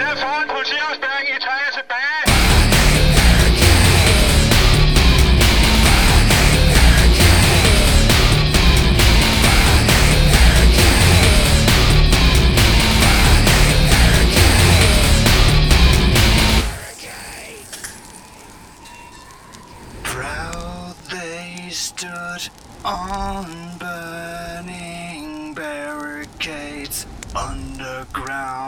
er foran politiafspærring. I trækker tilbage. Proud they stood on burning barricades underground.